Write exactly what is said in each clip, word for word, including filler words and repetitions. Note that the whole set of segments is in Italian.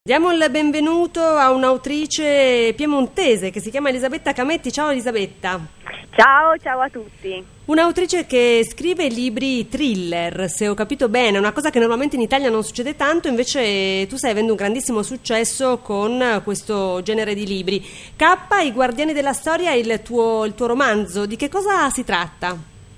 Diamo il benvenuto a un'autrice piemontese che si chiama Elisabetta Cametti. Ciao Elisabetta. Ciao, ciao a tutti. Un'autrice che scrive libri thriller, se ho capito bene, una cosa che normalmente in Italia non succede tanto, invece tu stai avendo un grandissimo successo con questo genere di libri. K, I Guardiani della Storia, è il tuo, il tuo romanzo, di che cosa si tratta?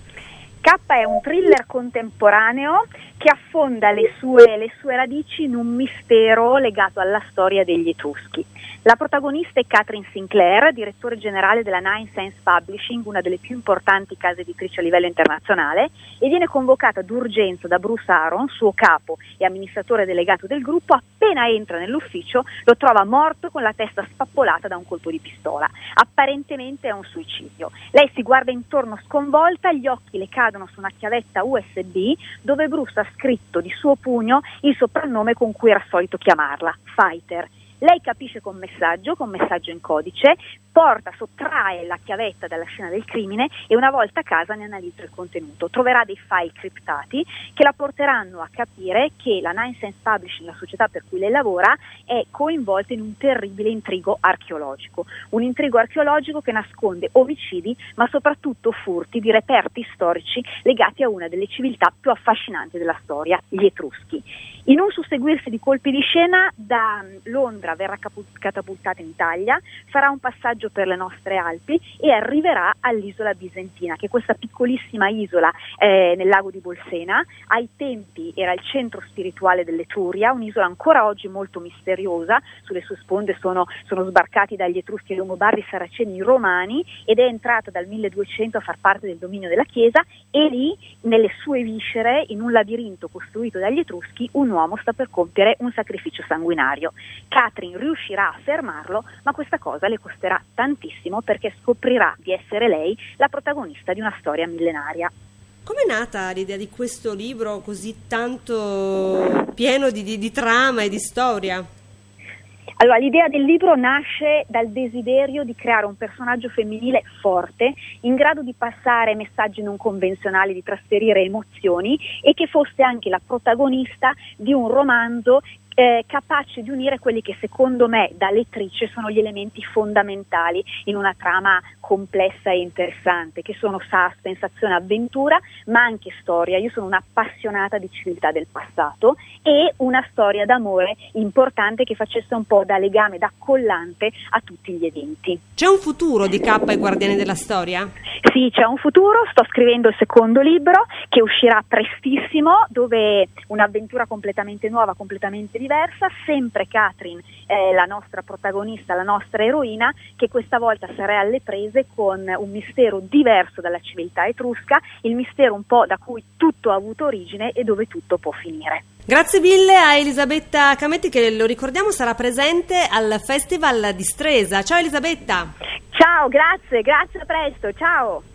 K è un thriller contemporaneo che affonda le sue, le sue radici in un mistero legato alla storia degli Etruschi. La protagonista è Kathryn Sinclair, direttore generale della Nine Sense Publishing, una delle più importanti case editrici a livello internazionale, e viene convocata d'urgenza da Bruce Aaron, suo capo e amministratore delegato del gruppo. Appena entra nell'ufficio lo trova morto con la testa spappolata da un colpo di pistola. Apparentemente è un suicidio. Lei si guarda intorno sconvolta, gli occhi le cadono su una chiavetta U S B dove Bruce ha scritto di suo pugno il soprannome con cui era solito chiamarla, Fighter. Lei capisce con messaggio, con messaggio in codice, porta, sottrae la chiavetta dalla scena del crimine e una volta a casa ne analizza il contenuto. Troverà dei file criptati che la porteranno a capire che la Nine Sense Publishing, la società per cui lei lavora, è coinvolta in un terribile intrigo archeologico. Un intrigo archeologico che nasconde omicidi, ma soprattutto furti di reperti storici legati a una delle civiltà più affascinanti della storia, gli Etruschi. In un susseguirsi di colpi di scena, da Londra verrà catapultata in Italia, farà un passaggio per le nostre Alpi e arriverà all'isola bisentina, che è questa piccolissima isola eh, nel lago di Bolsena. Ai tempi era il centro spirituale dell'Etruria, un'isola ancora oggi molto misteriosa. Sulle sue sponde sono, sono sbarcati dagli Etruschi e Longobardi, Saraceni, Romani, ed è entrata dal milleduecento a far parte del dominio della Chiesa, e lì, nelle sue viscere, in un labirinto costruito dagli Etruschi, un uomo sta per compiere un sacrificio sanguinario. Kathryn riuscirà a fermarlo, ma questa cosa le costerà tantissimo, perché scoprirà di essere lei la protagonista di una storia millenaria. Com'è nata l'idea di questo libro così tanto pieno di, di, di trama e di storia? Allora, l'idea del libro nasce dal desiderio di creare un personaggio femminile forte, in grado di passare messaggi non convenzionali, di trasferire emozioni, e che fosse anche la protagonista di un romanzo Eh, capace di unire quelli che secondo me da lettrice sono gli elementi fondamentali in una trama complessa e interessante, che sono suspense, azione, avventura, ma anche storia. Io sono un'appassionata di civiltà del passato, e una storia d'amore importante che facesse un po' da legame, da collante a tutti gli eventi. C'è un futuro di K, I Guardiani della Storia? Sì, c'è un futuro. Sto scrivendo il secondo libro che uscirà prestissimo, dove un'avventura completamente nuova, completamente diversa, sempre Kathryn è la nostra protagonista, la nostra eroina, che questa volta sarà alle prese con un mistero diverso dalla civiltà etrusca, il mistero un po' da cui tutto ha avuto origine e dove tutto può finire. Grazie mille a Elisabetta Cametti, che lo ricordiamo sarà presente al Festival di Stresa. Ciao Elisabetta! Ciao, grazie, grazie, a presto, ciao!